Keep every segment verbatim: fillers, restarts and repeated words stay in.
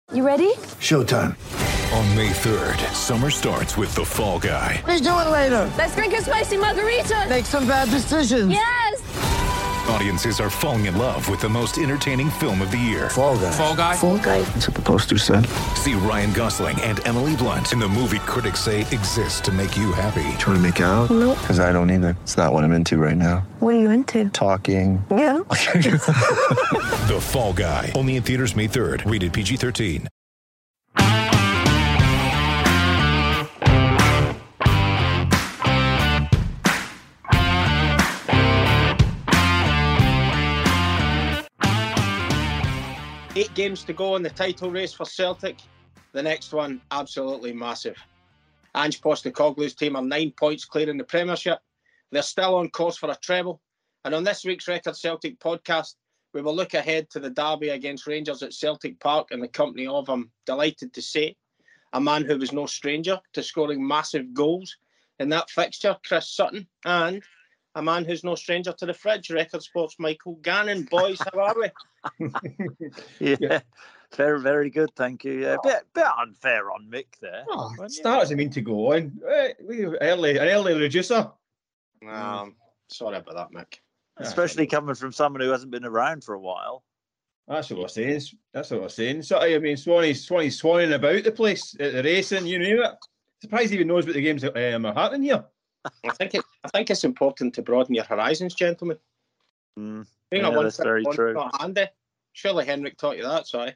You ready? Showtime. On May third, summer starts with The Fall Guy. Let's do it later. Let's drink a spicy margarita. Make some bad decisions. Yes! Audiences are falling in love with the most entertaining film of the year. Fall Guy. Fall Guy? Fall Guy. That's what the poster said. See Ryan Gosling and Emily Blunt in the movie critics say exists to make you happy. Trying to make it out? Nope. Because I don't either. It's not what I'm into right now. What are you into? Talking. Yeah. The Fall Guy. Only in theaters May third. Rated P G thirteen. Eight games to go in the title race for Celtic. The next one, absolutely massive. Ange Postecoglou's team are nine points clear in the Premiership. They're still on course for a treble. And on this week's Record Celtic podcast, we will look ahead to the derby against Rangers at Celtic Park in the company of, I'm delighted to say, a man who was no stranger to scoring massive goals in that fixture, Chris Sutton, and a man who's no stranger to the fridge, Record Sports' Michael Gannon. Boys, how are we? yeah, yeah, very, very good, thank you. Yeah, a bit, bit unfair on Mick there. Oh, start doesn't mean to go on. Eh, we early, an early reducer. Um, sorry about that, Mick. Especially coming from someone who hasn't been around for a while. That's what we're saying. That's what we're saying. So I mean, Swanee's Swanee's swanning about the place at the racing. You name it. Surprised he even knows what the games um, are happening here. I think it, I think it's important to broaden your horizons, gentlemen. Mm, Being yeah, a one that's very one true. Not handy. Surely Henrik taught you that, sorry.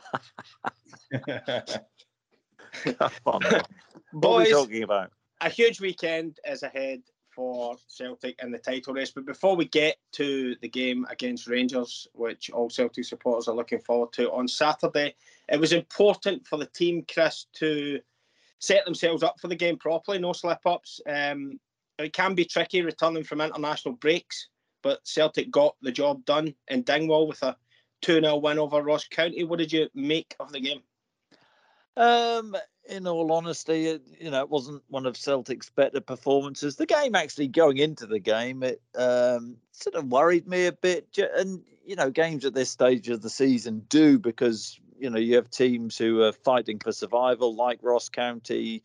Come on, now. What are we Boys, talking about? a huge weekend is ahead for Celtic in the title race. But before we get to the game against Rangers, which all Celtic supporters are looking forward to on Saturday, it was important for the team, Chris, to set themselves up for the game properly, no slip-ups. Um, it can be tricky returning from international breaks, but Celtic got the job done in Dingwall with a two nil win over Ross County. What did you make of the game? Um, in all honesty, it, you know, it wasn't one of Celtic's better performances. The game, actually going into the game, it um, sort of worried me a bit. And, you know, games at this stage of the season do, because, you know, you have teams who are fighting for survival, like Ross County.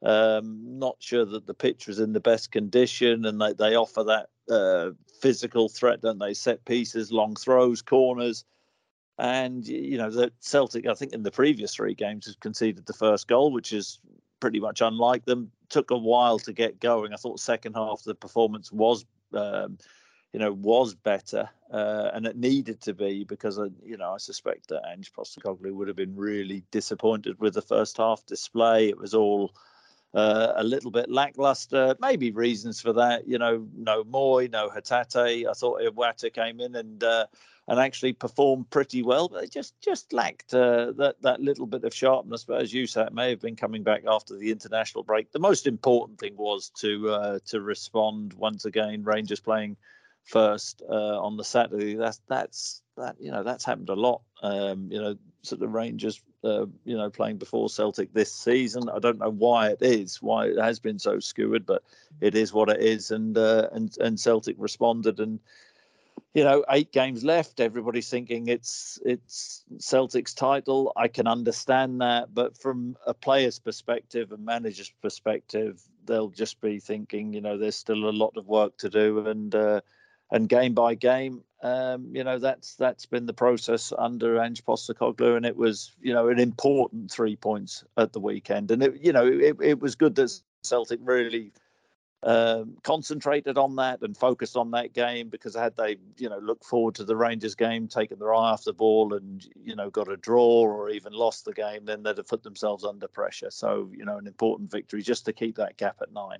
Um, not sure that the pitch was in the best condition, and they, they offer that uh, physical threat, don't they? Set pieces, long throws, corners. And, you know, the Celtic, I think in the previous three games, has conceded the first goal, which is pretty much unlike them. Took a while to get going. I thought the second half of the performance was, um, you know, was better. Uh, and it needed to be, because, uh, you know, I suspect that Ange Postecoglou would have been really disappointed with the first half display. It was all uh, a little bit lackluster. Maybe reasons for that, you know, no Moy, no Hatate. I thought Iwata came in and... Uh, and actually performed pretty well, but they just just lacked uh, that that little bit of sharpness. But as you said, it may have been coming back after the international break. The most important thing was to uh, to respond once again. Rangers playing first uh, on the Saturday. That's that's that you know that's happened a lot. Um, you know, sort of Rangers uh, you know playing before Celtic this season. I don't know why it is, why it has been so skewered, but it is what it is. And uh, and and Celtic responded. And you know, eight games left. Everybody's thinking it's it's Celtic's title. I can understand that, but from a player's perspective, a manager's perspective, they'll just be thinking, you know, there's still a lot of work to do, and uh, and game by game, um, you know, that's that's been the process under Ange Postecoglou, and it was, you know, an important three points at the weekend, and it, you know, it, it was good that Celtic really. Um, concentrated on that and focused on that game, because had they, you know, looked forward to the Rangers game, taken their eye off the ball and, you know, got a draw or even lost the game, then they'd have put themselves under pressure. So, you know, an important victory just to keep that gap at nine.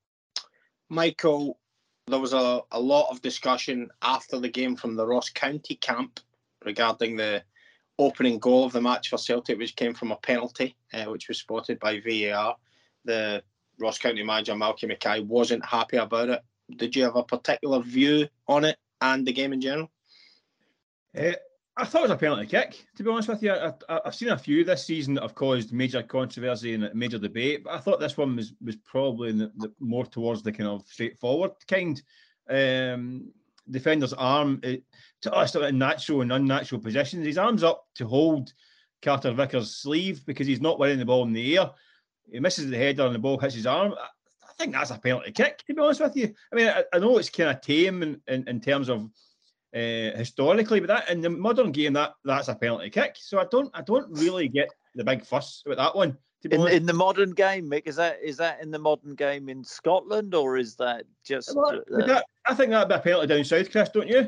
Michael, there was a, a lot of discussion after the game from the Ross County camp regarding the opening goal of the match for Celtic, which came from a penalty, uh, which was spotted by V A R. The Ross County manager Malky Mackay wasn't happy about it. Did you have a particular view on it and the game in general? Uh, I thought it was a penalty kick, to be honest with you. I, I, I've seen a few this season that have caused major controversy and major debate, but I thought this one was was probably the, the, more towards the kind of straightforward kind. Um, defender's arm, it, to us, in natural and unnatural positions. His arm's up to hold Carter Vickers' sleeve because he's not winning the ball in the air. He misses the header and the ball hits his arm. I, I think that's a penalty kick, to be honest with you. I mean, I, I know it's kind of tame in, in, in terms of uh, historically, but that in the modern game, that that's a penalty kick. So I don't I don't really get the big fuss with that one. To be in, honest. in the modern game, Mick, is that is that in the modern game in Scotland, or is that just? Well, uh, that, I think that'd be a penalty down south, Chris, don't you?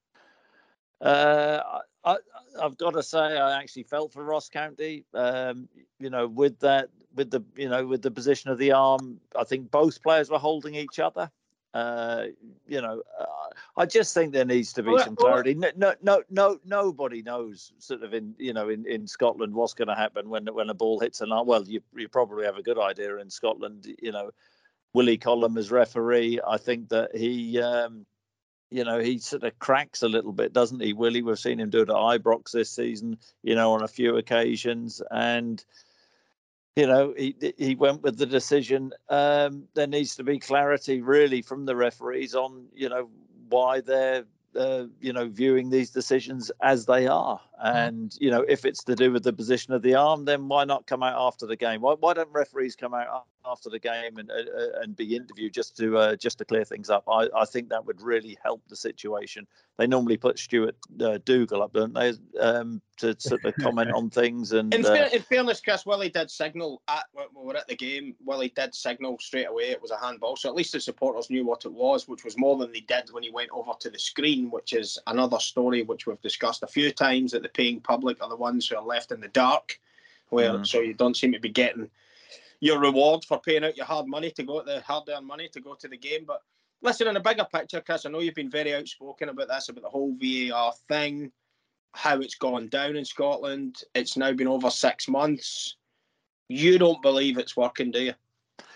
Uh, I, I've got to say, I actually felt for Ross County. Um, you know, with that, with the, you know, with the position of the arm, I think both players were holding each other. Uh, you know, uh, I just think there needs to be well, some clarity. No, no, no, no, nobody knows sort of in, you know, in, in Scotland what's going to happen when when a ball hits an arm. Well, you you probably have a good idea in Scotland. You know, Willie Collum as referee, I think that he. Um, You know, he sort of cracks a little bit, doesn't he, Willie? We've seen him do it at Ibrox this season, you know, on a few occasions. And, you know, he he went with the decision. Um, there needs to be clarity, really, from the referees on, you know, why they're, uh, you know, viewing these decisions as they are. And, you know, if it's to do with the position of the arm, then why not come out after the game? Why, why don't referees come out after the game and uh, and be interviewed just to uh, just to clear things up? I, I think that would really help the situation. They normally put Stuart uh, Dougal up, don't they, um, to sort of comment on things. And in, uh, fair, in fairness, Chris, Willie did signal at when we were at the game. Willie did signal straight away it was a handball, so at least the supporters knew what it was, which was more than they did when he went over to the screen, which is another story which we've discussed a few times. That the paying public are the ones who are left in the dark, where mm. so you don't seem to be getting your reward for paying out your hard money to go to the hard-earned money to go to the game. But listen, in a bigger picture, Chris, I know you've been very outspoken about this, about the whole V A R thing, how it's gone down in Scotland. It's now been over six months. You don't believe it's working, do you?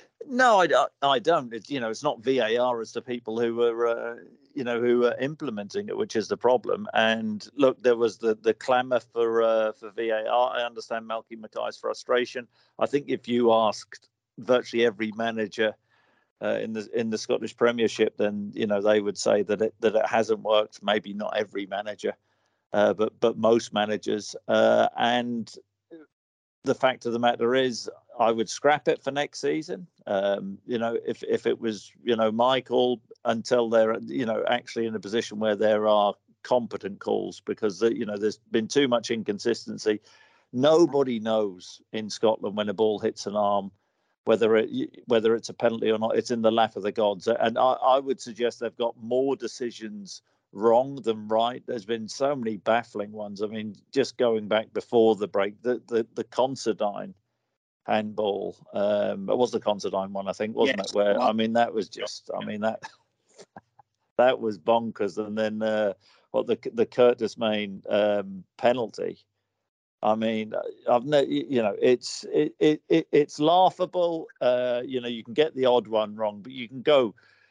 No, I, I don't. It's, you know, it's not V A R. It's the people who are, uh, you know, who are implementing it, which is the problem. And look, there was the the clamour for uh, for V A R. I understand Malky Mackay's frustration. I think if you asked virtually every manager uh, in the in the Scottish Premiership, then you know they would say that it that it hasn't worked. Maybe not every manager, uh, but but most managers. Uh, and the fact of the matter is, I would scrap it for next season. Um, you know, if if it was, you know, my call, until they're, you know, actually in a position where there are competent calls, because, you know, there's been too much inconsistency. Nobody knows in Scotland when a ball hits an arm, whether it whether it's a penalty or not. It's in the lap of the gods. And I, I would suggest they've got more decisions wrong than right. There's been so many baffling ones. I mean, just going back before the break, the the, the Considine handball, um, it was the Considine one, I think, wasn't yes. it? Where I mean, that was just, I mean, that that was bonkers. And then uh, what the the Curtis Main um, penalty. I mean, I've no, you know, it's it, it, it it's laughable. Uh, you know, you can get the odd one wrong, but you can go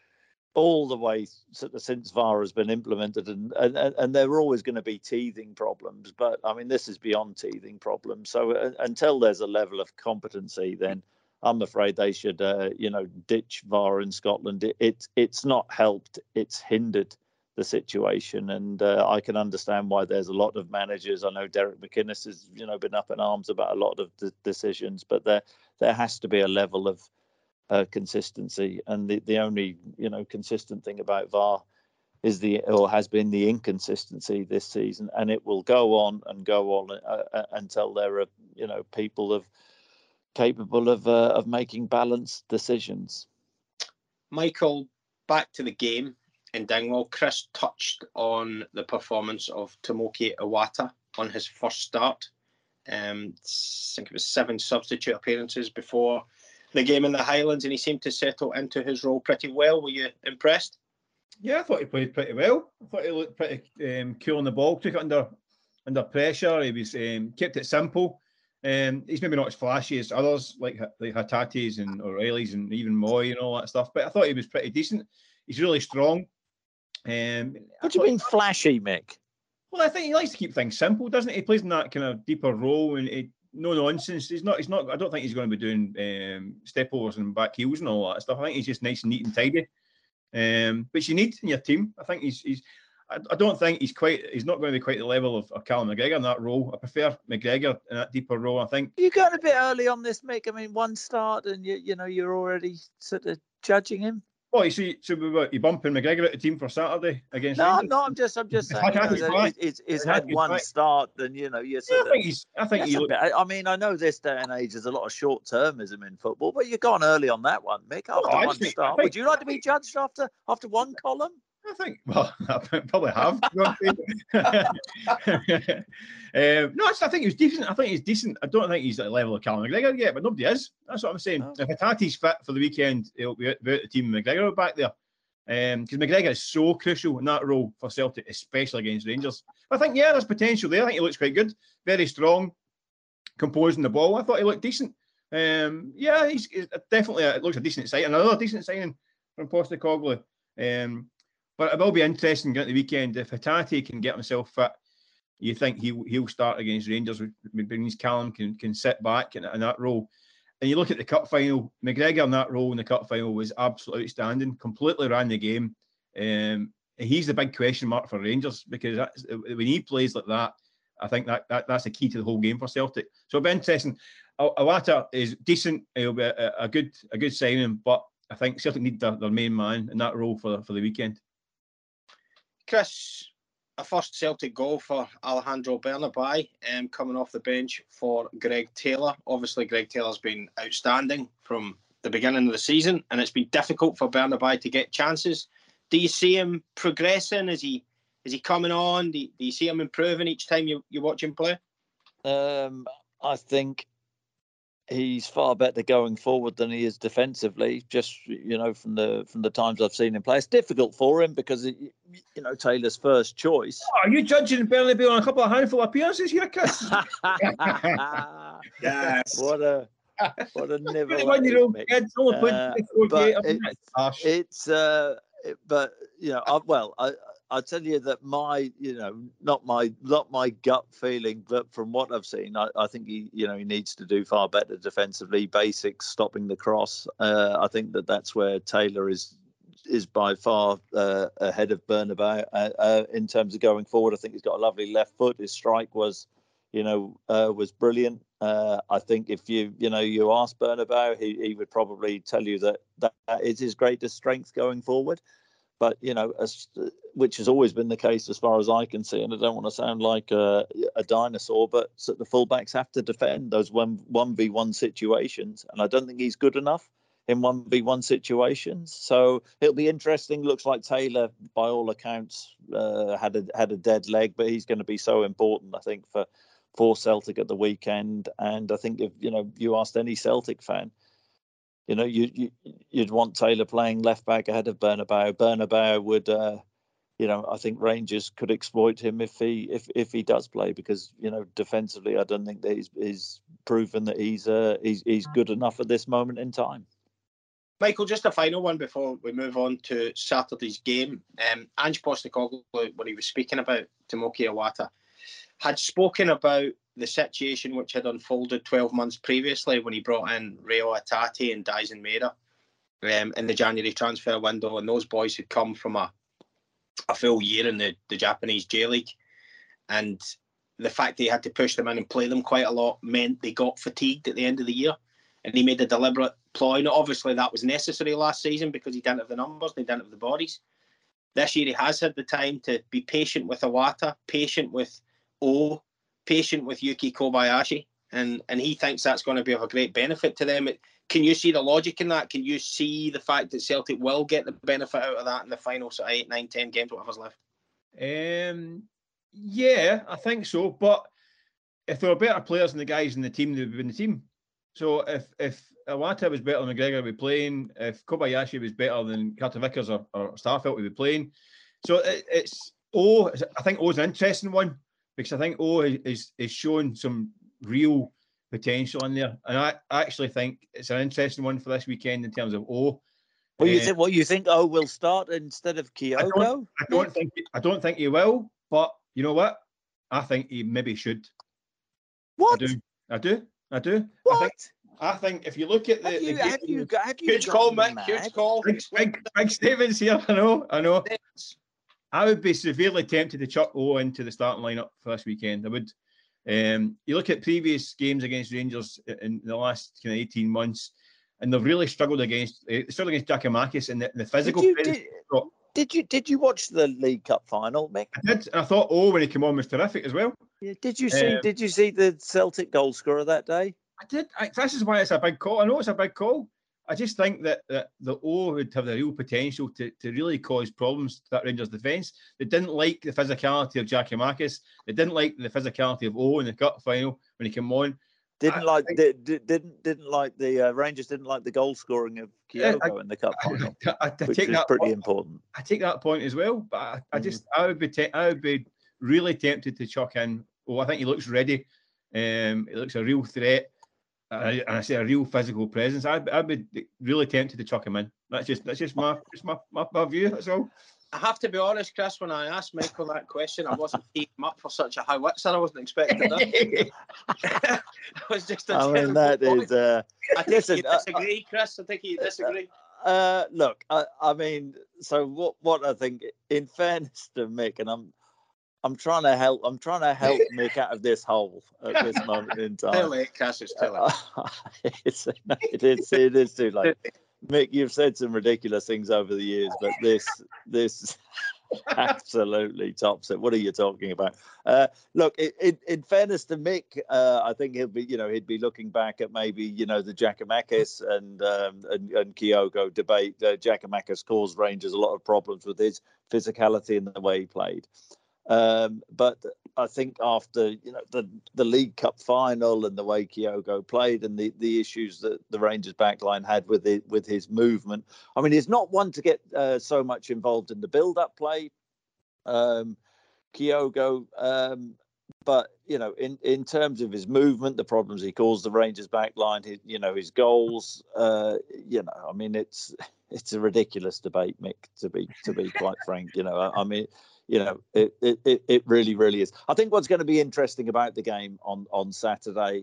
all the way since V A R has been implemented, and and, and there are always going to be teething problems. But I mean, this is beyond teething problems. So uh, until there's a level of competency, then I'm afraid they should, uh, you know, ditch V A R in Scotland. It, it it's not helped; it's hindered the situation, and uh, I can understand why there's a lot of managers. I know Derek McInnes has, you know, been up in arms about a lot of the decisions, but there there has to be a level of Uh, consistency, and the, the only, you know, consistent thing about V A R is the, or has been, the inconsistency this season, and it will go on and go on uh, uh, until there are, you know, people of capable of uh, of making balanced decisions. Michael, back to the game in Dingwall. Chris touched on the performance of Tomoki Iwata on his first start. Um, I think it was seven substitute appearances before the game in the Highlands, and he seemed to settle into his role pretty well. Were you impressed? Yeah, I thought he played pretty well. I thought he looked pretty um, cool on the ball, took it under under pressure. He was um, kept it simple. Um, he's maybe not as flashy as others, like like Hatate's and O'Reilly's and even Moy and all that stuff, but I thought he was pretty decent. He's really strong. Um, what do you mean flashy, Mick? Well, I think he likes to keep things simple, doesn't he? He plays in that kind of deeper role, and he, no nonsense. He's not. He's not. I don't think he's going to be doing um, step overs and back heels and all that stuff. I think he's just nice and neat and tidy, um, which you need in your team. I think he's. he's I, I don't think he's quite. He's not going to be quite the level of, of Callum McGregor in that role. I prefer McGregor in that deeper role. I think you got a bit early on this, Mick. I mean, one start and you you know you're already sort of judging him. Well, you see, so we were, you bumping McGregor at the team for Saturday against. No, Rangers? no, I'm just, I'm just saying. You know, that he's, he's had one back. start, and you know, you're yeah, sort I think he's. I think he. Looked... I mean, I know this day and age there's a lot of short termism in football, but you've gone early on that one, Mick. After oh, one think, start, think, would you like to be judged after after one column? I think. Well, I probably have. um, no, I think he's decent. I think he's decent. I don't think he's at the level of Callum McGregor yet, but nobody is. That's what I'm saying. Oh. If Hatate's fit for the weekend, he'll be out the team. McGregor back there. Because um, McGregor is so crucial in that role for Celtic, especially against Rangers. I think, yeah, there's potential there. I think he looks quite good. Very strong, composing the ball. I thought he looked decent. Um, yeah, he's, he's definitely, a, it looks a decent signing. Another decent signing from Postecoglou. Um, but it will be interesting getting the weekend. If Hatate can get himself fit, you think he'll, he'll start against Rangers, which means Callum can, can sit back in, in that role. And you look at the cup final, McGregor in that role in the cup final was absolutely outstanding, completely ran the game. Um, he's the big question mark for Rangers because that's, when he plays like that, I think that, that that's the key to the whole game for Celtic. So it'll be interesting. Iwata is decent. He'll be a, a good a good signing, but I think Celtic need their, their main man in that role for, for the weekend. Chris, a first Celtic goal for Alejandro Bernabei, um, coming off the bench for Greg Taylor. Obviously, Greg Taylor's been outstanding from the beginning of the season, and it's been difficult for Bernabei to get chances. Do you see him progressing? Is he is he coming on? Do you, do you see him improving each time you, you watch him play? Um, I think he's far better going forward than he is defensively. Just you know, from the from the times I've seen him play, it's difficult for him because it, you know Taylor's first choice. Oh, are you judging Bernabei on a couple of handful of appearances here, Chris? Yes. What a what a never. Uh, but it, it's uh, it, but you know, I, well, I. I'll tell you that my, you know, not my, not my gut feeling, but from what I've seen, I, I think he, you know, he needs to do far better defensively. Basics, stopping the cross. Uh, I think that that's where Taylor is is by far uh, ahead of Bernabei uh, uh, in terms of going forward. I think he's got a lovely left foot. His strike was, you know, uh, was brilliant. Uh, I think if you, you know, you ask Bernabei, he, he would probably tell you that that is his greatest strength going forward. But, you know, as, which has always been the case as far as I can see, and I don't want to sound like a, a dinosaur, but so the fullbacks have to defend those one, 1v1 situations. And I don't think he's good enough in one v one situations. So it'll be interesting. Looks like Taylor, by all accounts, uh, had a had a dead leg, but he's going to be so important, I think, for, for Celtic at the weekend. And I think if, you know, you asked any Celtic fan, You know, you, you, you'd want Taylor playing left back ahead of Bernabeu. Bernabeu would, uh, you know, I think Rangers could exploit him if he if, if he does play because, you know, defensively, I don't think that he's, he's proven that he's uh, he's he's good enough at this moment in time. Michael, just a final one before we move on to Saturday's game. Um, Ange Postecoglou, when he was speaking about Tomoki Iwata, had spoken about the situation which had unfolded twelve months previously when he brought in Reo Hatate and Daisen Maeda um, in the January transfer window, and those boys had come from a, a full year in the, the Japanese J-League, and the fact that he had to push them in and play them quite a lot meant they got fatigued at the end of the year, and he made a deliberate ploy. Now, obviously that was necessary last season because he didn't have the numbers, they didn't have the bodies. This year he has had the time to be patient with Iwata, patient with O, patient with Yuki Kobayashi, and and he thinks that's going to be of a great benefit to them. Can you see the logic in that? Can you see the fact that Celtic will get the benefit out of that in the final sort of eight, nine, ten games, whatever's left? Um, yeah, I think so. But if there were better players than the guys in the team, they would be in the team. So if if Iwata was better than McGregor, we'd be playing. If Kobayashi was better than Carter Vickers or, or Starfelt, we'd be playing. So it, it's O. I think O's an interesting one, because I think O is is showing some real potential in there, and I actually think it's an interesting one for this weekend in terms of O. Well, you uh, think what you think O will start instead of Kyogo? I don't, I don't think I don't think he will, but you know what? I think he maybe should. What? I do. I do. I do. What? I think, I think if you look at the, have you, the have you got, have you huge call, Mick. mad? Huge call. big, big, big statements here. I know. I know. I would be severely tempted to chuck O into the starting lineup for this weekend. I would. Um, you look at previous games against Rangers in the last kind of eighteen months, and they've really struggled against uh, struggled against Giakoumakis and the, the physical. Did you, did, did you did you watch the League Cup final, Mick? I did, and I thought O when he came on was terrific as well. Yeah, did you see? Um, did you see the Celtic goal scorer that day? I did. I, this is why it's a big call. I know it's a big call. I just think that, that the O would have the real potential to, to really cause problems to that Rangers defence. They didn't like the physicality of Giakoumakis. They didn't like the physicality of O in the cup final when he came on. Didn't I, like I think, did, didn't didn't like the uh, Rangers didn't like the goal scoring of Kyogo I, in the cup final, I, I, I which take is that pretty point. important. I take that point as well, but I, I just Mm. I would be te- I would be really tempted to chuck in. Oh, I think he looks ready. Um, he looks a real threat. Uh, and I say a real physical presence. I'd, I'd be really tempted to chuck him in. That's just that's just my just my, my, my view. That's all. I have to be honest, Chris, when I asked Michael that question, I wasn't teeing him up for such a howitzer. I wasn't expecting that. I was just a I mean, terrible that boy. is. Uh, I think listen, you uh, disagree, Chris. I think you disagree. uh, look, I, I mean, so what? What I think, in fairness to Mick, and I'm, I'm trying to help. I'm trying to help Mick out of this hole at this moment in time. Too late, Chris. It's too late. it's, no, it is. It is too late. Mick, you've said some ridiculous things over the years, but this, this absolutely tops it. What are you talking about? Uh, look, in, in, in fairness to Mick, uh, I think he'll be, you know, he'd be looking back at maybe, you know, the Giakoumakis and um, and, and Kyogo debate. Uh, Giakoumakis caused Rangers a lot of problems with his physicality and the way he played. Um, but I think after, you know, the, the League Cup final and the way Kyogo played and the, the issues that the Rangers backline had with it, with his movement, I mean, he's not one to get uh, so much involved in the build-up play, um, Kyogo, um, but, you know, in, in terms of his movement, the problems he caused the Rangers backline, his, you know, his goals, uh, you know, I mean, it's it's a ridiculous debate, Mick, to be to be quite frank. You know, I, I mean, you know, it, it it really, really is. I think what's going to be interesting about the game on, on Saturday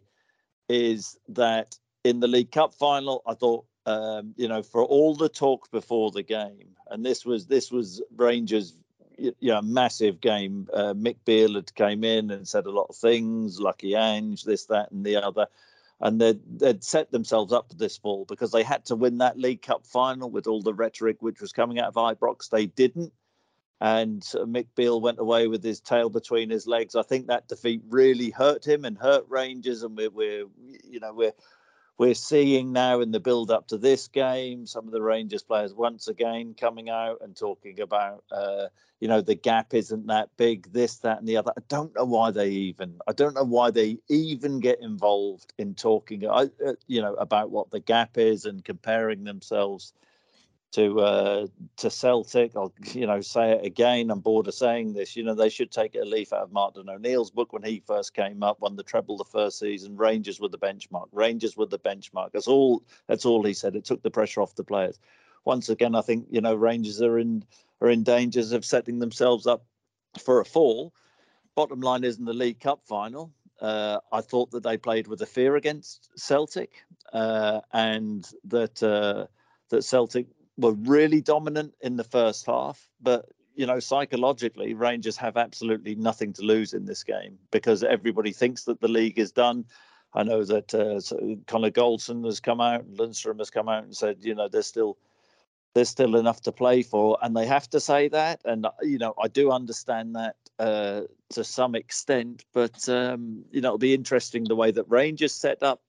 is that in the League Cup final, I thought, um, you know, for all the talk before the game, and this was this was Rangers, you know, massive game. Uh, Mick Beale had came in and said a lot of things, Lucky Ange, this, that, and the other. And they'd, they'd set themselves up for this fall because they had to win that League Cup final with all the rhetoric which was coming out of Ibrox. They didn't. And uh, Mick Beale went away with his tail between his legs. I think that defeat really hurt him and hurt Rangers. And we're, we're you know, we're we're seeing now in the build up to this game, some of the Rangers players once again coming out and talking about, uh, you know, the gap isn't that big, this, that, and the other. I don't know why they even, I don't know why they even get involved in talking, uh, you know, about what the gap is and comparing themselves to uh, to Celtic. I'll, you know, say it again. I'm bored of saying this. You know, they should take a leaf out of Martin O'Neill's book when he first came up, won the treble the first season. Rangers were the benchmark. Rangers were the benchmark. That's all. That's all he said. It took the pressure off the players. Once again, I think, you know, Rangers are in are in dangers of setting themselves up for a fall. Bottom line is in the League Cup final. Uh, I thought that they played with a fear against Celtic, uh, and that uh, that Celtic were really dominant in the first half, but, you know, psychologically, Rangers have absolutely nothing to lose in this game because everybody thinks that the league is done. I know that uh, so Connor Goldson has come out and Lundstrom has come out and said, you know, there's still there's still enough to play for, and they have to say that. And, you know, I do understand that uh, to some extent, but, um, you know, it'll be interesting the way that Rangers set up.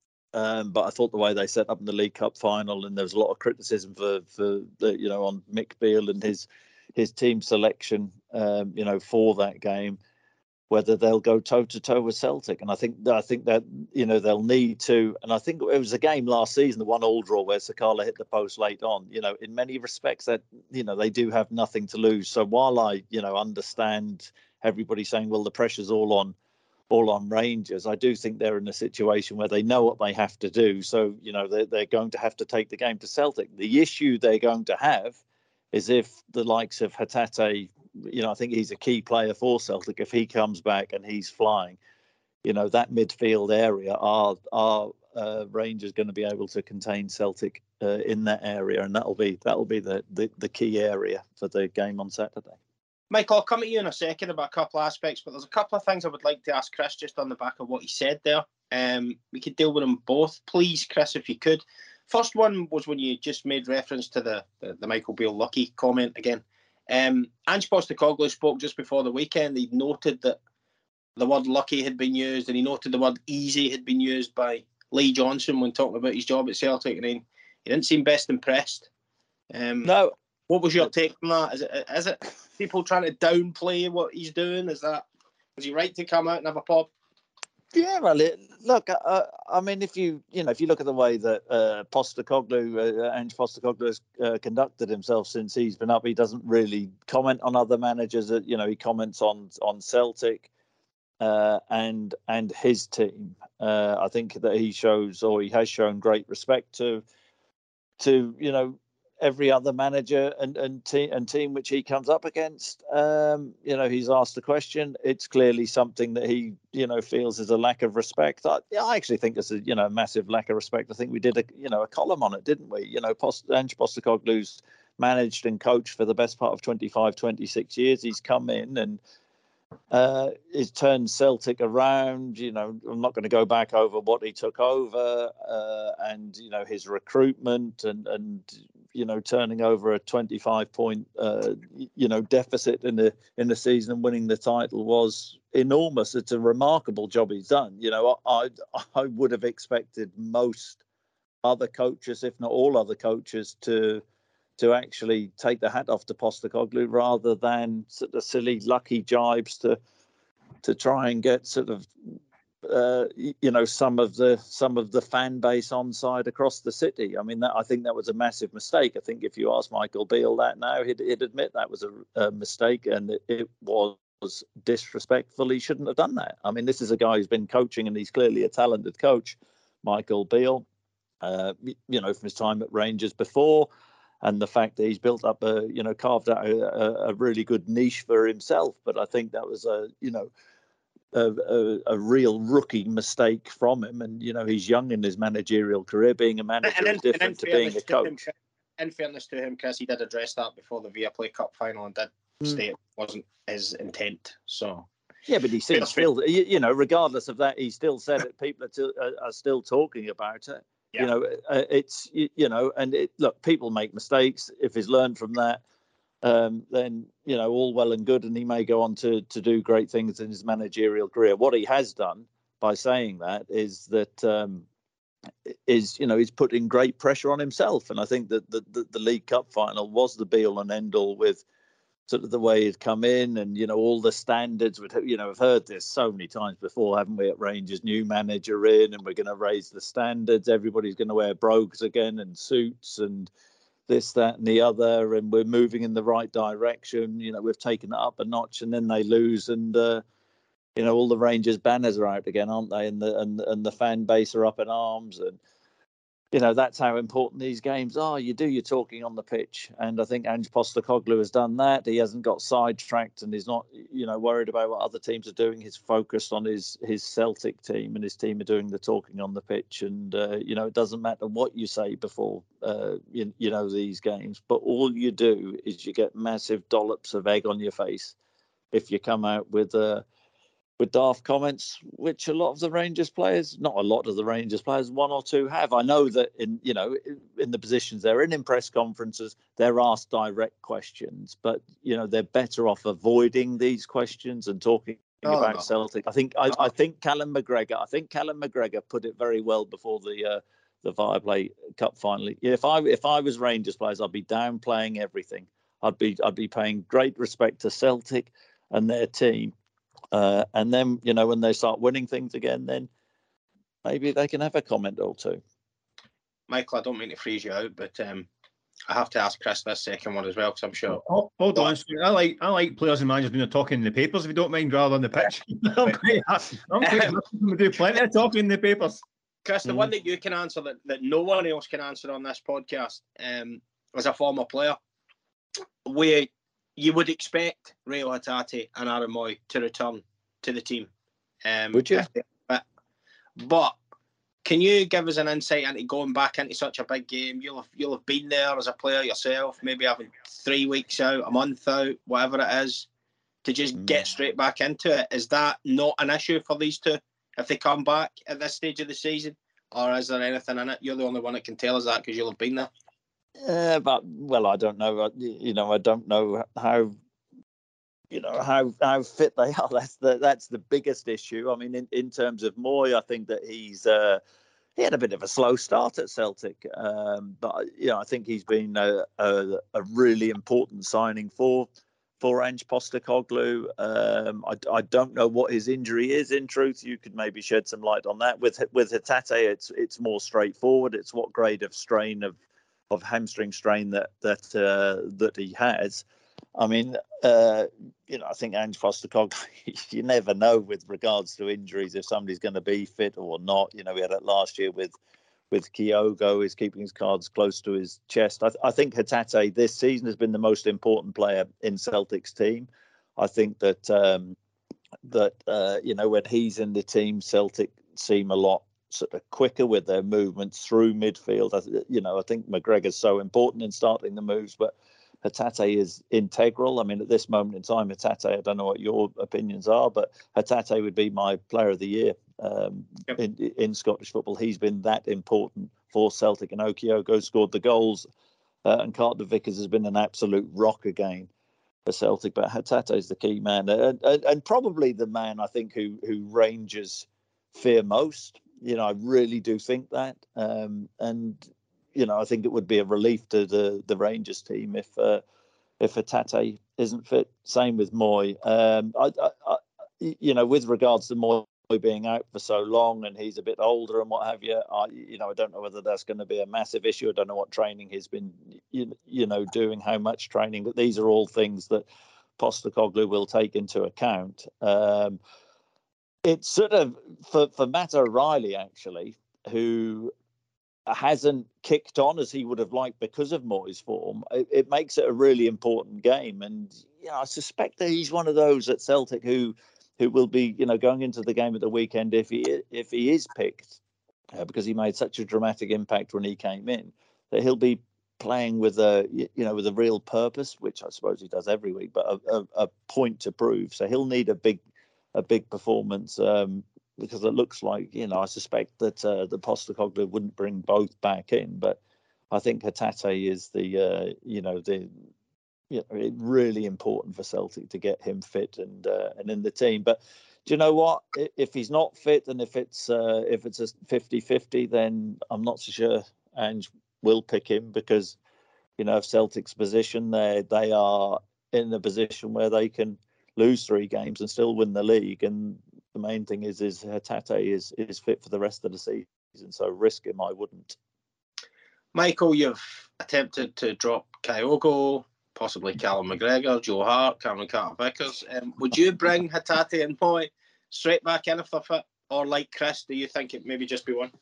Um, but I thought the way they set up in the League Cup final, and there was a lot of criticism for, for the, you know, on Mick Beale and his his team selection, um, you know, for that game, whether they'll go toe to toe with Celtic. And I think I think that, you know, they'll need to. And I think it was a game last season, the one all draw where Sakala hit the post late on. You know, in many respects, that, you know, they do have nothing to lose. So while I, you know, understand everybody saying, well, the pressure's all on. all on Rangers, I do think they're in a situation where they know what they have to do. So, you know, they're, they're going to have to take the game to Celtic. The issue they're going to have is if the likes of Hatate, you know, I think he's a key player for Celtic. If he comes back and he's flying, you know, that midfield area, are, are uh, Rangers going to be able to contain Celtic uh, in that area? And that'll be that'll be the, the, the key area for the game on Saturday. Michael, I'll come to you in a second about a couple of aspects, but there's a couple of things I would like to ask Chris just on the back of what he said there. Um, we could deal with them both, please, Chris, if you could. First one was when you just made reference to the, the, the Michael Beale lucky comment again. Um, Ange Postecoglou spoke just before the weekend. He noted that the word lucky had been used, and he noted the word easy had been used by Lee Johnson when talking about his job at Celtic, and he, he didn't seem best impressed. Um, No. What was your take on that? Is it is it people trying to downplay what he's doing? Is that was he right to come out and have a pop? Yeah, well, it, look, uh, I mean, if you you know if you look at the way that uh, Postecoglou, uh, Ange Postecoglou has uh, conducted himself since he's been up, he doesn't really comment on other managers. Uh, you know, he comments on on Celtic uh, and and his team. Uh, I think that he shows, or he has shown, great respect to to you know. every other manager and and team and team which he comes up against. Um, you know, he's asked a question. It's clearly something that he, you know, feels is a lack of respect. I, I actually think it's a, you know, massive lack of respect. I think we did a, you know, a column on it, didn't we? You know, Post, Ange Postecoglou's managed and coached for the best part of twenty-five, twenty-six years. He's come in and uh, he's turned Celtic around. You know, I'm not going to go back over what he took over uh, and, you know, his recruitment and, and, you know, turning over a twenty-five point, uh, you know, deficit in the in the season and winning the title was enormous. It's a remarkable job he's done. You know, I I would have expected most other coaches, if not all other coaches, to to actually take the hat off to Postecoglou rather than sort of silly lucky jibes to to try and get sort of uh, you know some of the some of the fan base on side across the city. I mean, that, I think that was a massive mistake. I think if you ask Michael Beale that now, he'd, he'd admit that was a, a mistake and it, it was disrespectful. He shouldn't have done that. I mean, this is a guy who's been coaching and he's clearly a talented coach, Michael Beale. Uh, you know, from his time at Rangers before. And the fact that he's built up a, you know, carved out a, a really good niche for himself. But I think that was a, you know, a, a, a real rookie mistake from him. And, you know, he's young in his managerial career. Being a manager and, and, is different to being a coach. Him, in fairness to him, Chris, he did address that before the Viaplay Cup final and did mm. state it wasn't his intent. So. Yeah, but he seems still, you, you know, regardless of that, he still said it. People are, to, are, are still talking about it. Yeah. You know, uh, it's, you, you know, and it, look, people make mistakes. If he's learned from that, um, then, you know, all well and good. And he may go on to, to do great things in his managerial career. What he has done by saying that is that, um, is, you know, he's putting great pressure on himself. And I think that the, the, the League Cup final was the be all and end all with sort of the way he'd come in and, you know, all the standards. Would, you know, I've heard this so many times before, haven't we, at Rangers, new manager in and we're going to raise the standards. Everybody's going to wear brogues again and suits and this, that and the other. And we're moving in the right direction. You know, we've taken it up a notch and then they lose and, uh, you know, all the Rangers banners are out again, aren't they? And the, and, and the fan base are up in arms and, you know, that's how important these games are. You do your talking on the pitch. And I think Ange Postecoglou has done that. He hasn't got sidetracked and he's not, you know, worried about what other teams are doing. He's focused on his his Celtic team and his team are doing the talking on the pitch. And, uh, you know, it doesn't matter what you say before, uh, you, you know, these games. But all you do is you get massive dollops of egg on your face if you come out with a... Uh, with daft comments, which a lot of the Rangers players, not a lot of the Rangers players, one or two have. I know that in, you know, in the positions they're in, in press conferences, they're asked direct questions, but, you know, they're better off avoiding these questions and talking oh, about no. Celtic. I think, I, I think Callum McGregor, I think Callum McGregor put it very well before the, uh, the Viaplay Cup final. If I, if I was Rangers players, I'd be downplaying everything. I'd be, I'd be paying great respect to Celtic and their team. Uh, and then, you know, when they start winning things again, then maybe they can have a comment or two. Michael, I don't mean to freeze you out, but um, I have to ask Chris this second one as well, because I'm sure. Oh, hold on, I like I like players and managers doing the talking in the papers, if you don't mind, rather than the pitch. I'm quite happy. I'm quite happy to do plenty of talking in the papers. Chris, the mm. one that you can answer that, that no one else can answer on this podcast, um, as a former player, where you would expect Rio Hatate and Aaron Moy to return to the team. Um, would you? But, but can you give us an insight into going back into such a big game? You'll have, you'll have been there as a player yourself, maybe having three weeks out, a month out, whatever it is. to just get straight back into it. Is that not an issue for these two if they come back at this stage of the season? Or is there anything in it? You're the only one that can tell us that because you'll have been there. Uh, but, well, I don't know. You know, I don't know how, you know, how how fit they are. That's the that's the biggest issue. I mean, in, in terms of Moy, I think that he's uh, he had a bit of a slow start at Celtic, um, but you know, I think he's been a, a, a really important signing for for Ange Postecoglou. Um, I, I don't know what his injury is. In truth, you could maybe shed some light on that. With with Hatate, it's it's more straightforward. It's what grade of strain of of hamstring strain that that uh, that he has. I mean, uh, you know, I think Ange Postecoglou, you never know with regards to injuries if somebody's going to be fit or not. You know, we had it last year with with Kyogo. He's keeping his cards close to his chest. I, th- I think Hatate this season has been the most important player in Celtic's team. I think that um, that uh, you know, when he's in the team, Celtic seem a lot sort of quicker with their movements through midfield. I, you know, I think McGregor's so important in starting the moves, but Hatate is integral. I mean, at this moment in time, Hatate, I don't know what your opinions are, but Hatate would be my player of the year um, yep. in, in Scottish football. He's been that important for Celtic, and Kyogo scored the goals, uh, and Carter Vickers has been an absolute rock again for Celtic. But Hatate is the key man, and, and, and probably the man I think who who Rangers fear most. You know, I really do think that, um, and. You know, I think it would be a relief to the, the Rangers team if uh, if Hatate isn't fit. Same with Moy. Um, I, I, I, you know, with regards to Moy being out for so long and he's a bit older and what have you, I, you know, I don't know whether that's going to be a massive issue. I don't know what training he's been, you, you know, doing, how much training. But these are all things that Postecoglou will take into account. Um, it's sort of for for Matt O'Reilly actually, who hasn't kicked on as he would have liked because of Moy's form. It, it makes it a really important game, and you know, I suspect that he's one of those at Celtic who who will be, you know, going into the game at the weekend if he if he is picked, uh, because he made such a dramatic impact when he came in, that he'll be playing with a you know with a real purpose, which I suppose he does every week, but a, a, a point to prove. So he'll need a big a big performance. Um, Because it looks like, you know, I suspect that uh, the Postecoglou wouldn't bring both back in, but I think Hatate is the, uh, you know, the, you know, really important for Celtic to get him fit and uh, and in the team. But do you know what? If he's not fit and if it's uh, if it's a fifty-fifty, then I'm not so sure Ange will pick him because, you know, if Celtic's position, they they are in a position where they can lose three games and still win the league. And the main thing is, is Hatate is is fit for the rest of the season, so risk him I wouldn't. Michael, you've attempted to drop Kyogo, possibly Callum McGregor, Joe Hart, Cameron Carter-Vickers. Um, would you bring Hatate and Moy straight back in if they're fit, or like Chris, do you think it maybe just be one?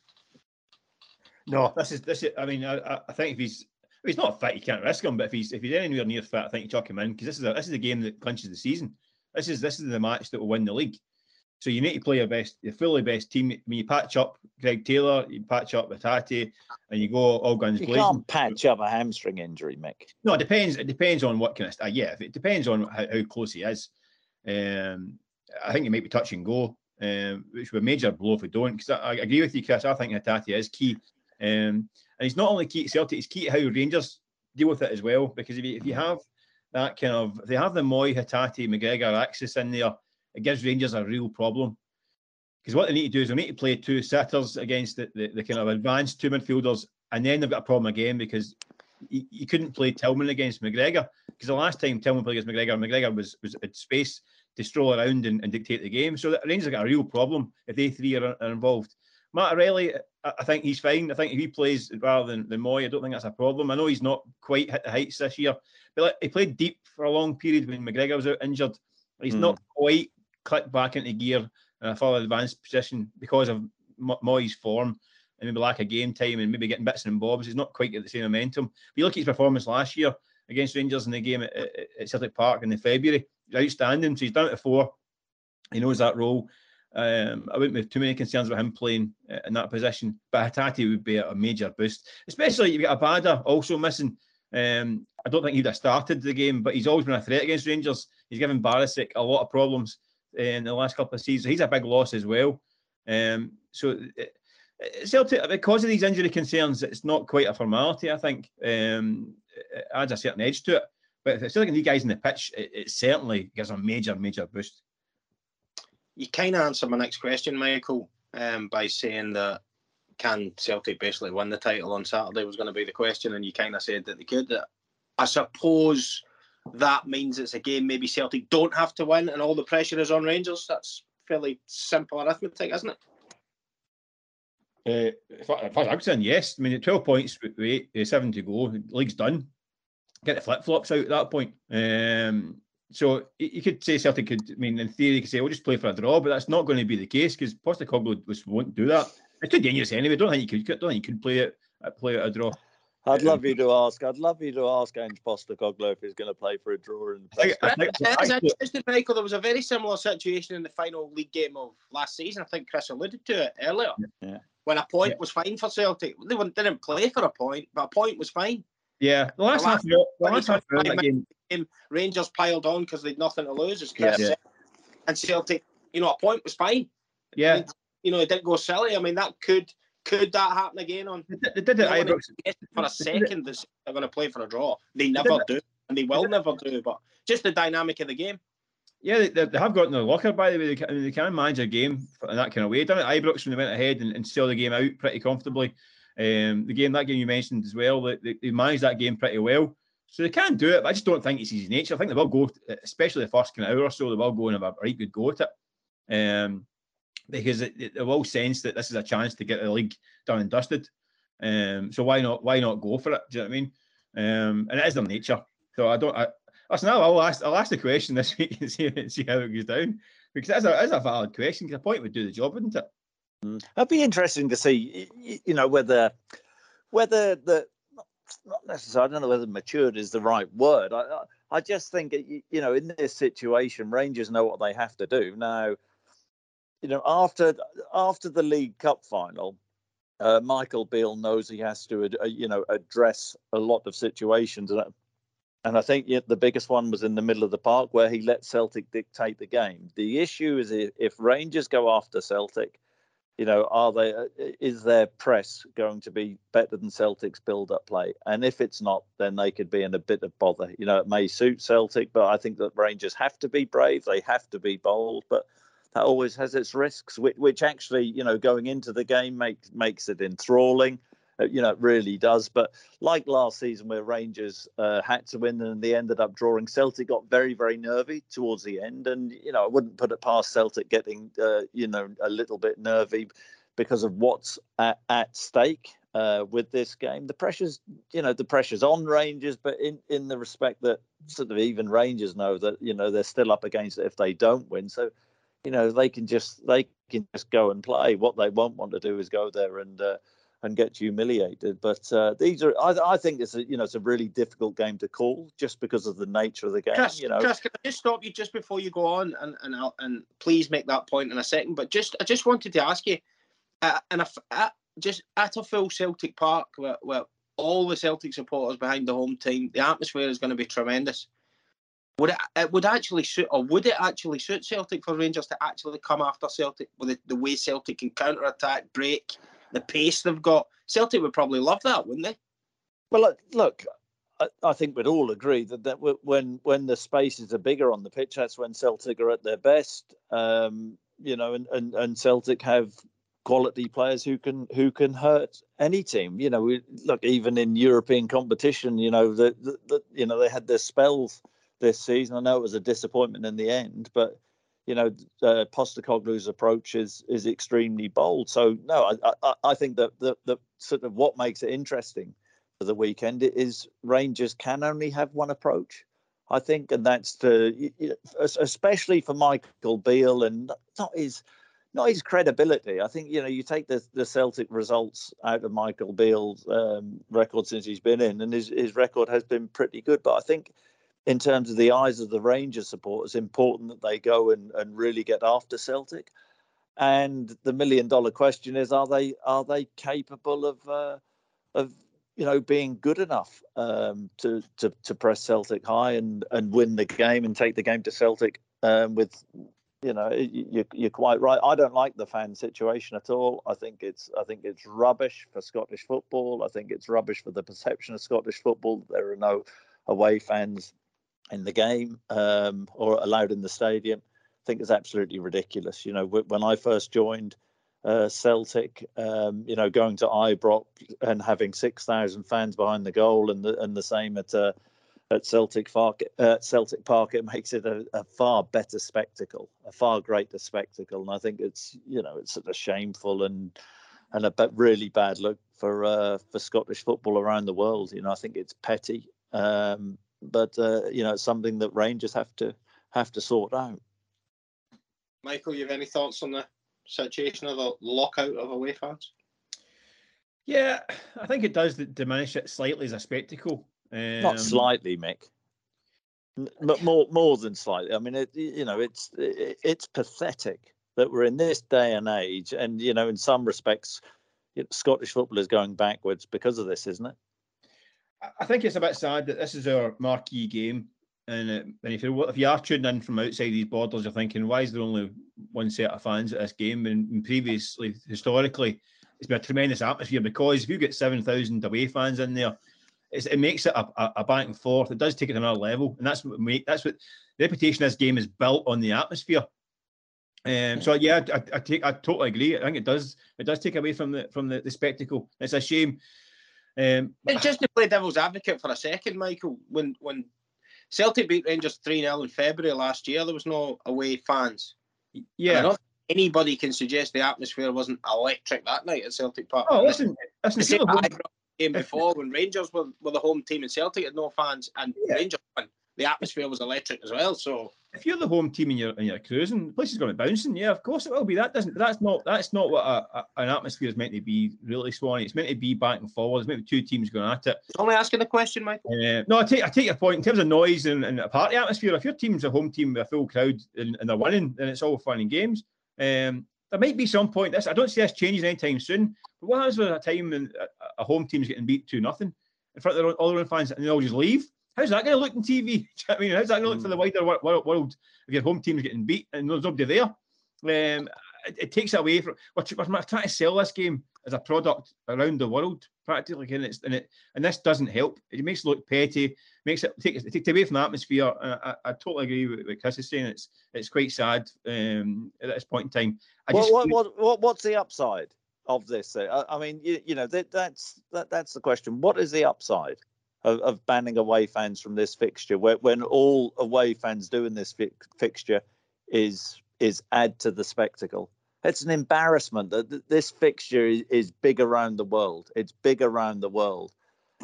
No, this is this is. I mean, I, I think if he's if he's not fit, you can't risk him. But if he's if he's anywhere near fit, I think you chuck him in because this is a, this is the game that clinches the season. This is this is the match that will win the league. So you need to play your best, your fully best team. When you patch up Greg Taylor, you patch up Hatate, and you go all guns blazing. You can't patch up a hamstring injury, Mick. No, it depends. It depends on what kind of. Uh, yeah, it depends on how, how close he is. Um, I think it might be touch and go, um, which would be a major blow if we don't. Because I, I agree with you, Chris. I think Hatate is key, um, and he's not only key to Celtic. He's key to how Rangers deal with it as well. Because if you, if you have that kind of, if they have the Moy, Hatate, McGregor axis in there, it gives Rangers a real problem. Because what they need to do is they need to play two sitters against the, the, the kind of advanced two midfielders, and then they've got a problem again because you, you couldn't play Tillman against McGregor. Because the last time Tillman played against McGregor, McGregor was was at space to stroll around and, and dictate the game. So the Rangers have got a real problem if they three are, are involved. Matt O'Reilly, I, I think he's fine. I think if he plays rather than, than Moy, I don't think that's a problem. I know he's not quite hit the heights this year, but like, he played deep for a long period when McGregor was out injured. He's mm. not quite clicked back into gear in a further advanced position because of Moy's form and maybe lack of game time and maybe getting bits and bobs. He's not quite at the same momentum. But you look at his performance last year against Rangers in the game at, at, at Celtic Park in the February, he's outstanding. So he's down to four. He knows that role. Um, I wouldn't have too many concerns about him playing in that position. But Hatate would be a major boost, especially you've got Abada also missing. Um, I don't think he'd have started the game, but he's always been a threat against Rangers. He's given Barisic a lot of problems in the last couple of seasons. He's a big loss as well. Um, so it, it, Celtic, because of these injury concerns, it's not quite a formality, I think. Um, it adds a certain edge to it. But if it's still like these guys in the pitch, it, it certainly gives a major, major boost. You kind of answered my next question, Michael, um, by saying that can Celtic basically win the title on Saturday was going to be the question, and you kind of said that they could. I suppose that means it's a game maybe Celtic don't have to win and all the pressure is on Rangers. That's fairly simple arithmetic, isn't it? Uh, if, I, if I'm saying yes, I mean, at twelve points with eight, uh, seven to go, the league's done. Get the flip-flops out at that point. Um, so you could say Celtic could, I mean, in theory, you could say, we'll just play for a draw, but that's not going to be the case because Postecoglou was, won't do that. It's too dangerous anyway. I don't think you could, don't think you could play it, play it a draw. I'd love you to ask. I'd love you to ask Ange Postecoglou if he's going to play for a draw in the I think, I think, As interesting, Michael, there was a very similar situation in the final league game of last season. I think Chris alluded to it earlier. Yeah. When a point yeah. was fine for Celtic. They didn't play for a point, but a point was fine. Yeah, the last, the last half, the last half of that game, game, Rangers piled on because they'd nothing to lose, as Chris yeah. said. And Celtic, you know, a point was fine. Yeah. And, you know, it didn't go silly. I mean, that could Could that happen again on? They did it at Ibrox for a second. They're going to play for a draw. They never do, and they will never do. But just the dynamic of the game. Yeah, they, they have got in their locker, by the way. They can, I mean, they can manage a game in that kind of way. They done it at Ibrox when they went ahead and, and saw the game out pretty comfortably. Um, the game, that game you mentioned as well, they, they managed that game pretty well. So they can do it, but I just don't think it's his nature. I think they will go, especially the first kind of hour or so, they will go and have a right good go at it. Um, because it, it, they will sense that this is a chance to get the league done and dusted. Um, so why not why not go for it? Do you know what I mean? Um, and it is their nature. So I don't... I, listen, I'll ask, I'll ask the question this week and see, see how it goes down. Because that's a, that's a valid question, because a point would do the job, wouldn't it? It'd be interesting to see, you know, whether whether the not necessarily. I don't know whether matured is the right word. I I just think, you know, in this situation, Rangers know what they have to do now. You know, after after the League Cup final, uh, Michael Beale knows he has to, uh, you know, address a lot of situations, and and I think yeah, the biggest one was in the middle of the park where he let Celtic dictate the game. The issue is if, if Rangers go after Celtic. You know, are they? Is their press going to be better than Celtic's build-up play? And if it's not, then they could be in a bit of bother. You know, it may suit Celtic, but I think that Rangers have to be brave. They have to be bold, but that always has its risks, which, which actually, you know, going into the game makes makes it enthralling. You know, it really does. But like last season where Rangers uh, had to win and they ended up drawing, Celtic got very, very nervy towards the end. And, you know, I wouldn't put it past Celtic getting, uh, you know, a little bit nervy because of what's at, at stake uh, with this game. The pressure's, you know, the pressure's on Rangers, but in, in the respect that sort of even Rangers know that, you know, they're still up against it if they don't win. So, you know, they can just they can just go and play. What they won't want to do is go there and uh, and get humiliated. But uh, these are, I, I think it's a, you know, it's a really difficult game to call just because of the nature of the game. Chris, you know, Chris, can I just stop you just before you go on, and and I'll, and please make that point in a second. But just, I just wanted to ask you, uh, and if at, just at a full Celtic Park, where, where all the Celtic supporters behind the home team, the atmosphere is going to be tremendous. Would it, it would actually suit, or would it actually suit Celtic for Rangers to actually come after Celtic with the, the way Celtic can counter attack, break? The pace they've got, Celtic would probably love that, wouldn't they? Well, look, look I, I think we'd all agree that, that when when the spaces are bigger on the pitch, that's when Celtic are at their best. Um, you know, and, and, and Celtic have quality players who can who can hurt any team. You know, we, look, even in European competition, you know, the, the, the you know they had their spells this season. I know it was a disappointment in the end, but. You know, uh, Postecoglou's approach is is extremely bold. So no, I I, I think that the, the sort of what makes it interesting for the weekend is Rangers can only have one approach, I think, and that's to especially for Michael Beale and not his not his credibility. I think you know you take the the Celtic results out of Michael Beale's um, record since he's been in, and his his record has been pretty good. But I think. In terms of the eyes of the Rangers supporters, important that they go and, and really get after Celtic. And the million dollar question is: Are they are they capable of uh, of you know, being good enough um, to, to to press Celtic high and, and win the game and take the game to Celtic um, with, you know, you, you're quite right. I don't like the fan situation at all. I think it's I think it's rubbish for Scottish football. I think it's rubbish for the perception of Scottish football. There are no away fans in the game um, or allowed in the stadium. I think it's absolutely ridiculous. You know, when I first joined uh, Celtic, um, you know, going to Ibrox and having six thousand fans behind the goal, and the and the same at uh, at Celtic Park, uh, Celtic Park, it makes it a, a far better spectacle, a far greater spectacle. And I think it's, you know, it's sort of shameful and and a really bad look for uh, for Scottish football around the world. You know, I think it's petty, um, but uh, you know, it's something that Rangers have to have to sort out. Michael, you have any thoughts on the situation of the lockout of away fans? Yeah, I think it does diminish it slightly as a spectacle. Um, Not slightly, Mick, but more more than slightly. I mean, it, you know, it's it, it's pathetic that we're in this day and age, and you know, in some respects, you know, Scottish football is going backwards because of this, isn't it? I think it's a bit sad that this is our marquee game. And, uh, and if, you're, if you are tuning in from outside these borders, you're thinking, why is there only one set of fans at this game? And, and previously, historically, it's been a tremendous atmosphere, because if you get seven thousand away fans in there, it's, it makes it a, a, a back and forth. It does take it to another level. And that's what make, that's what the reputation of this game is built on, the atmosphere. Um, so, yeah, I, I, take, I totally agree. I think it does it does take away from the from the, the spectacle. It's a shame. Um, Just to play devil's advocate for a second, Michael, when when Celtic beat Rangers three nil in February last year, there was no away fans. Yeah. And I don't think anybody can suggest the atmosphere wasn't electric that night at Celtic Park. Oh, listen, listen, the same home... game before, when Rangers were, were the home team and Celtic had no fans, and yeah. Rangers won, the atmosphere was electric as well. So if you're the home team and you're and you're cruising, the place is going to be bouncing. Yeah, of course it will be. That doesn't. That's not. That's not what a, a, an atmosphere is meant to be. Really, Swanee. It's meant to be back and forward. It's meant to be two teams going at it. Only asking the question, Michael. Uh, no, I take I take your point in terms of noise and, and a party atmosphere. If your team's a home team with a full crowd and, and they're winning, then it's all fun and games. Um, there might be some point. This I don't see this changing anytime soon. But what happens with a time when a, a home team's getting beat two nothing in front of their, all their own fans, and they all just leave? How's that going to look on T V? I mean, how's that going to look mm. for the wider world if your home team's getting beat and there's nobody there? Um, it, it takes it away from. We're, we're trying to sell this game as a product around the world, practically, and it's and it and this doesn't help. It makes it look petty, makes it take it takes away from the atmosphere. And I, I totally agree with what Chris is saying. It's it's quite sad um, at this point in time. I what, just, what, what, what what's the upside of this? I, I mean, you, you know, that, that's that, that's the question. What is the upside Of, of banning away fans from this fixture, where, when all away fans doing this fi- fixture is is add to the spectacle? It's an embarrassment that this fixture is, is big around the world. It's big around the world,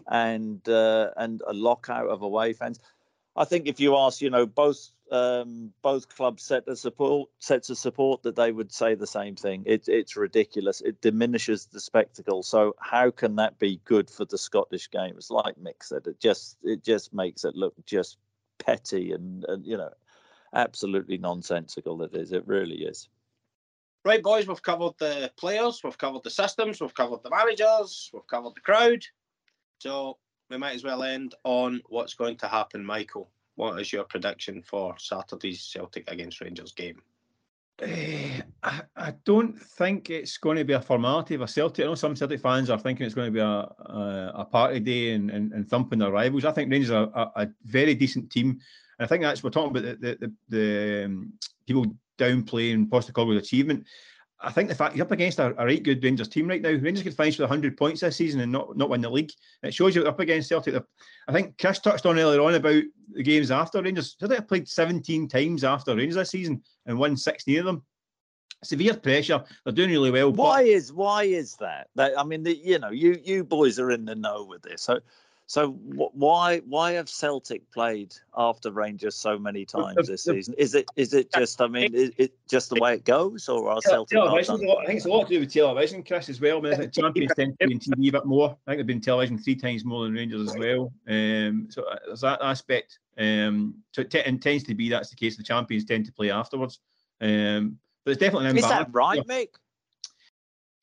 and uh, and a lockout of away fans. I think if you ask, you know, both um, both clubs set of support sets of support, that they would say the same thing. It, it's ridiculous. It diminishes the spectacle. So how can that be good for the Scottish game? It's like Mick said. It just it just makes it look just petty and, and you know, absolutely nonsensical. It is. It really is. Right, boys. We've covered the players. We've covered the systems. We've covered the managers. We've covered the crowd. So we might as well end on what's going to happen, Michael. What is your prediction for Saturday's Celtic against Rangers game? Uh, I, I don't think it's going to be a formality of a Celtic. I know some Celtic fans are thinking it's going to be a a, a party day and, and, and thumping their rivals. I think Rangers are a, a very decent team. And I think that's, we're talking about the, the, the, the um, people downplaying Postecoglou's achievement. I think the fact he's up against a, a right good Rangers team right now. Rangers could finish with one hundred points this season and not, not win the league. It shows you up against Celtic. I think Chris touched on earlier on about the games after Rangers. Celtic have played seventeen times after Rangers this season and won sixteen of them. Severe pressure. They're doing really well. Why but... is why is that? that I mean, the, you know, you you boys are in the know with this. So so why why have Celtic played after Rangers so many times this season? Is it is it just? I mean, is it just the way it goes, or are Celtic? I think it's a lot to do with television, Chris, as well. I mean, I think champions tend to be on T V a bit more. I think they've been television three times more than Rangers as well. Um, so there's that aspect. Um, so it, t- it tends to be that's the case. The champions tend to play afterwards. Um, but it's definitely an imbalance. Is that right, Mick?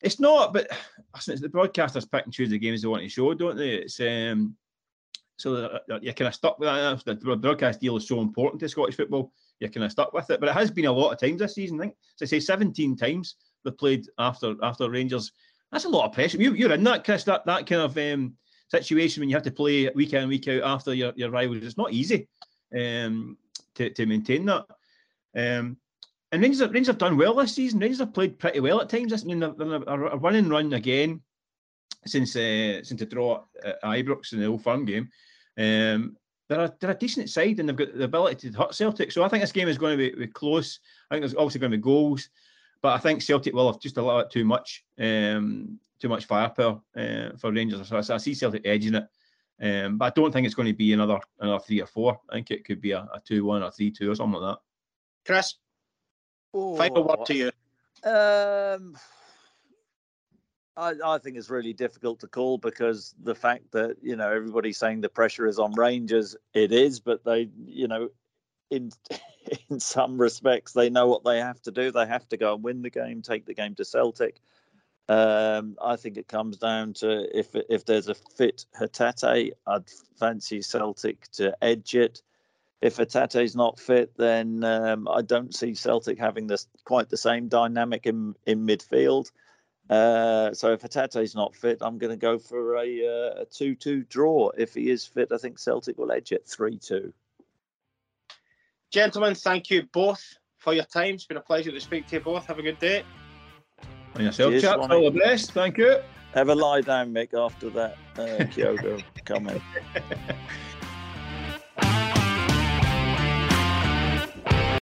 it's not, but listen, it's the broadcasters pick and choose the games they want to show, don't they? It's um, so you're kind of stuck with that. The broadcast deal is so important to Scottish football. You're kind of stuck with it, but it has been a lot of times this season. I think, so I say seventeen times they played after after Rangers. That's a lot of pressure. You, you're in that, Chris. That that kind of um, situation when you have to play week in week out after your, your rivals. It's not easy um, to to maintain that. Um, and Rangers have, Rangers have done well this season. Rangers have played pretty well at times. I mean, they're, they're a, a running run again since uh, since the draw at Ibrox in the Old Firm game. Um, they're a, they're a decent side and they've got the ability to hurt Celtic. So I think this game is going to be, be close. I think there's obviously going to be goals, but I think Celtic will have just a little bit too much, um, too much firepower uh, for Rangers. So I, I see Celtic edging it, um, but I don't think it's going to be another another three or four. I think it could be a, a two one or three two or something like that. Chris, Oh, final word to you. Um, I, I think it's really difficult to call because the fact that, you know, everybody's saying the pressure is on Rangers, it is, but they, you know, in in some respects, they know what they have to do. They have to go and win the game, take the game to Celtic. Um, I think it comes down to if if there's a fit Hatate, I'd fancy Celtic to edge it. If Hatate's not fit, then um, I don't see Celtic having this quite the same dynamic in, in midfield. Uh, so if Hatate's not fit, I'm going to go for a, uh, a two two draw. If he is fit, I think Celtic will edge it three two. Gentlemen, thank you both for your time. It's been a pleasure to speak to you both. Have a good day. And yourself, Cheers, chaps. All the best. Thank you. Have a lie down, Mick, after that uh, Kyogo comment.